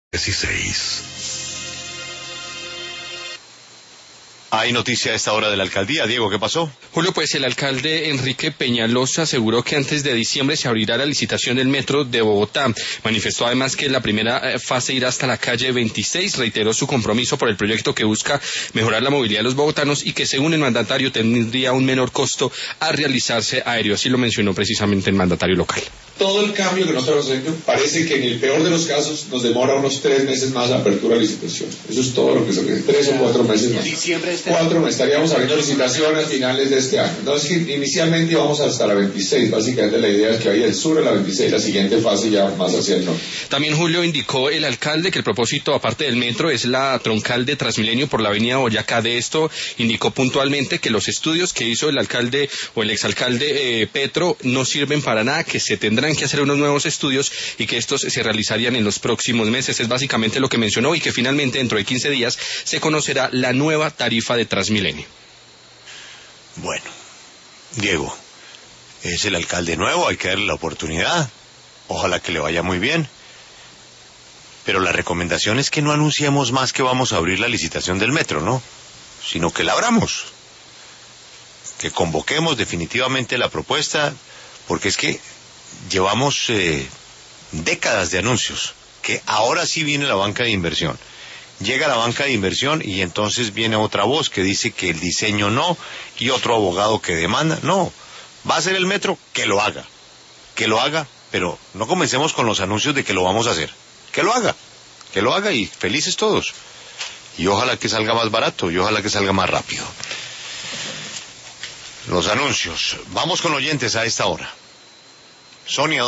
16. Hay noticia a esta hora de la alcaldía. Diego, ¿qué pasó? Julio, pues el alcalde Enrique Peñalosa aseguró que antes de diciembre se abrirá la licitación del metro de Bogotá. Manifestó además que la primera fase irá hasta la calle 26. Reiteró su compromiso por el proyecto que busca mejorar la movilidad de los bogotanos y que según el mandatario tendría un menor costo a realizarse aéreo. Así lo mencionó precisamente el mandatario local. Todo el cambio que nosotros hacemos parece que en el peor de los casos nos demora unos 3 meses más la apertura de licitación. Eso es todo lo que se requiere, 3 o 4 meses más. Diciembre 4 meses, estaríamos abriendo licitación a finales de este año. Entonces, inicialmente íbamos hasta la 26. Básicamente la idea es que vaya del sur a la 26, la siguiente fase ya más hacia el norte. También, Julio, indicó el alcalde que el propósito, aparte del metro, es la troncal de Transmilenio por la avenida Boyacá. De esto indicó puntualmente que los estudios que hizo el alcalde o el exalcalde Petro no sirven para nada, que se tendrán que hacer unos nuevos estudios y que estos se realizarían en los próximos meses. Es básicamente lo que mencionó y que finalmente dentro de 15 días se conocerá la nueva tarifa de Transmilenio. Bueno, Diego, es el alcalde nuevo, hay que darle la oportunidad. Ojalá que le vaya muy bien. Pero la recomendación es que no anunciemos más que vamos a abrir la licitación del metro, ¿no? Sino que la abramos. Que convoquemos definitivamente la propuesta, porque es que llevamos décadas de anuncios, que ahora sí viene la banca de inversión. Llega la banca de inversión y entonces viene otra voz que dice que el diseño no, y otro abogado que demanda. No, va a ser el metro, que lo haga, pero no comencemos con los anuncios de que lo vamos a hacer. Que lo haga y felices todos. Y ojalá que salga más barato y ojalá que salga más rápido. Los anuncios. Vamos con oyentes a esta hora. Sonia.